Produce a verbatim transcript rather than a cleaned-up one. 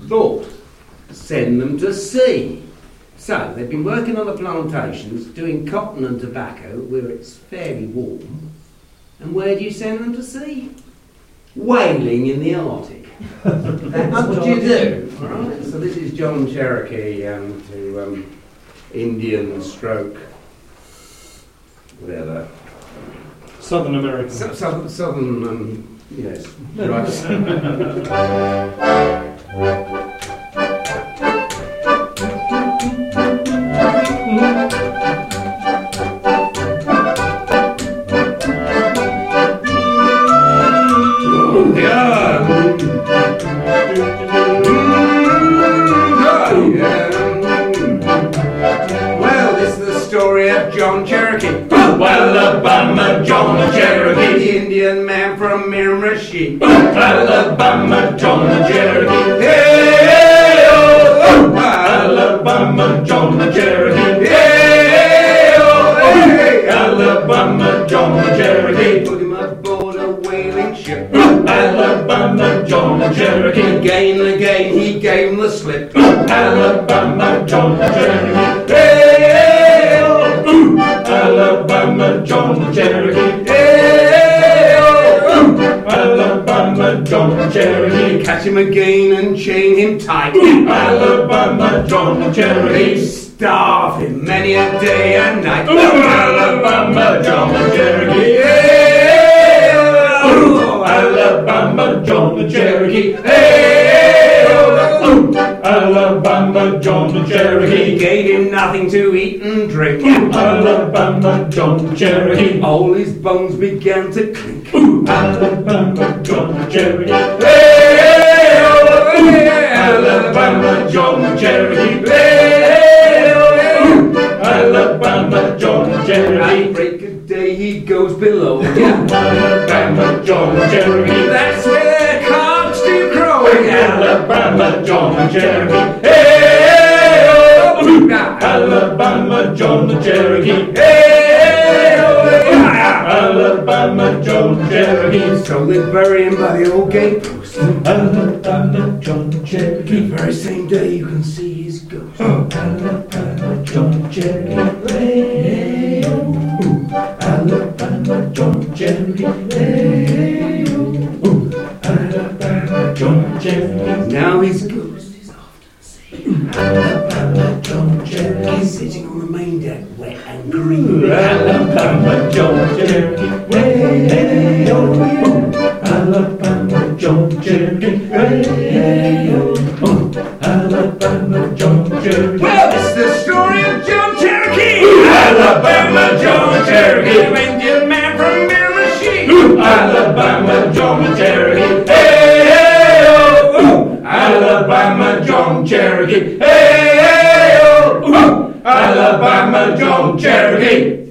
thought, send them to sea. So they've been working on the plantations, doing cotton and tobacco where it's fairly warm. And where do you send them to sea? Whaling in the Arctic. That's what you do. All right. So this is John Cherokee um, to um, Indian stroke, whatever. Southern American. So, southern, southern, um, yes, right. Well, this is the story of John Cherokee. Oh, Alabama John Cherokee, the Indian man from Miramichi. Oh, Alabama John Cherokee, Hey, oh, oh, Alabama John Cherokee, hey, oh, hey, Alabama John Cherokee, put him aboard a whaling ship. Alabama John Cherokee, Again and again he gave him the slip. Alabama John Cherokee, Hey, oh, Alabama John Cherokee, hey, oh, Alabama John Cherokee, catch him again and chain him tight. Alabama John Cherokee, Starve him many a day and night. Alabama John Cherokee, Hey, oh, Alabama John Cherokee, hey, oh, Alabama John Cherokee, gave him nothing to eat and drink. Alabama John Cherokee, All his bones began to clink. Alabama John Cherokee, Hey, oh, hey, Alabama John Cherokee, Hey, oh, hey. Alabama John At Cherokee, break of day he goes below. Alabama John Cherokee, That's where cocks do crow. Alabama John Cherokee, Hey, oh, Alabama John Cherokee, hey, oh, hey. Alabama John Cherokee, So they bury him by the old gatepost. Alabama John The Cherokee, very same day you can see his ghost. Alabama John Cherokee, hey, oh, Alabama John Cherokee, hey, oh, Alabama John Cherokee, Now his ghost is often seen. Alabama John Cherokee, Sitting on the main deck, wet and green. Alabama John Cherokee, hey, oh, Alabama John Cherokee, hey, oh, Alabama John Cherokee. Well, it's the story of John Cherokee. Alabama John Cherokee, The Indian man from Miramichi. Alabama John Cherokee, hey, oh, Alabama John Cherokee, hey, oh, Alabama John Cherokee.